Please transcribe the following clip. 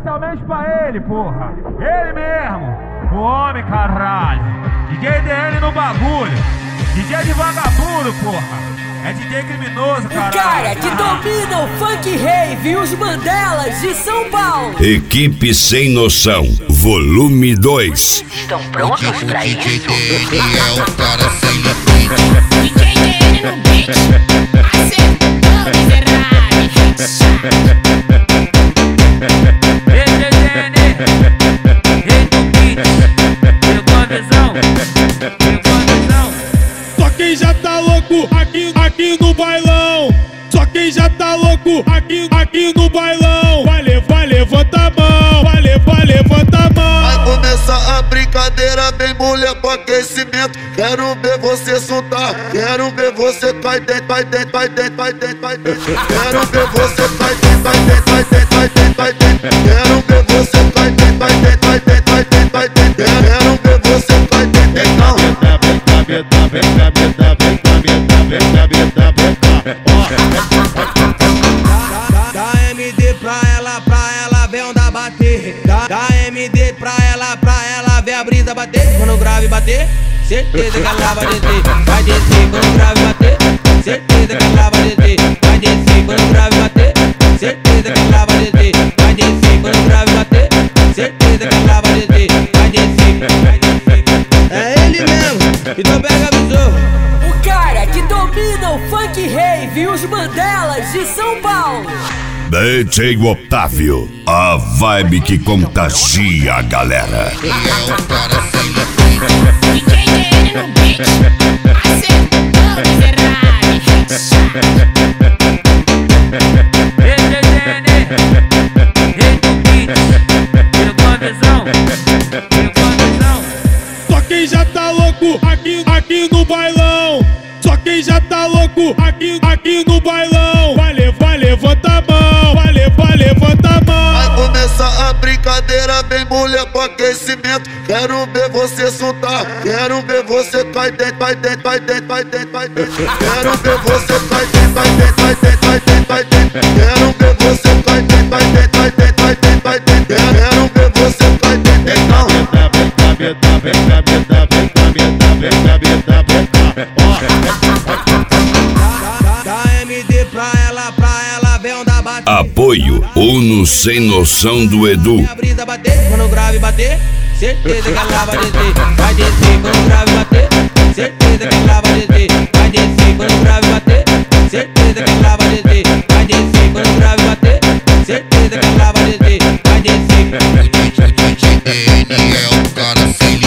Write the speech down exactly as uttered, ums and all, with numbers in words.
especialmente pra ele, porra. Ele mesmo, o homem, caralho. D J D N no bagulho. D J de vagabundo, porra. É D J criminoso, caralho. O cara que domina o funk rave e os Mandelas de São Paulo. Equipe Sem Noção, volume dois. Estão prontos pra isso? D J D N é o cara sem limite. D J D N no beat, acertou miserável. D J D N, rei do beat. Pegou a visão, pegou a visão. Só quem já tá louco aqui, aqui no bailão. Só quem já tá louco aqui, aqui no bailão. Vai levar, levanta a mão. Vai levar, levanta a mão. Vai começar a brincadeira, vem mulher pro aquecimento. Quero ver você soltar, quero ver você vai dentro, vai dentro, vai dentro, vai dentro, vai dentro. Quero ver você vai dentro, vai dentro, vai dentro, vai dentro, vai dentro. Quero ver você vai dentro, vai dentro, vai dentro, vai dentro, vai dentro. Quero ver você vai dentro, então. Dá M D pra ela, pra ela ver onda bater. Dá, dá M D pra ela, pra ela ver a brisa bater. Quando o grave bater, certeza que ela vai descer. Vai descer quando o grave bater, certeza que ela vai descer. Vai descer quando o grave bater, certeza que ela vai descer. Vai descer quando o grave bater, certeza que ela vai descer. Vai descer, vai descer. É ele mesmo, então pega a visão. O cara que domina o funk rave e os Mandelas de São Paulo. D J Otávio, a vibe que contagia a galera. E é o cara sem limite. D J D N no beat, acertou miserável. D J D N, rei do beat. Pegou a visão, pegou a visão. Só quem já tá louco aqui, aqui no bailão. Só quem já tá louco aqui, aqui no bailão. Vai levar, levanta a mão. Vai levar, levanta a mão. Vai começar a brincadeira, vem mulher pro aquecimento. Quero ver você soltar, quero ver você vai dentro, vai dentro, vai dentro, vai dentro, vai dentro. Quero ver você vai dentro, vai dentro, vai dentro, vai dentro, vai dentro. Quero ver você vai dentro, vai dentro, vai dentro, vai dentro, vai dentro. Quero ver você vai dentro, então. Dá M D pra ela, pra ela ver onda bater. Apoio Uno Sem Noção do Edu. A brisa bater, quando o grave bater, certeza que ela vai descer. Vai descer quando o grave bater, certeza que ela vai descer. Vai descer quando o grave bater, certeza que ela vai descer. Vai descer quando o grave bater, certeza que ela vai descer. Vai descer. O D J D N é o cara sem limite.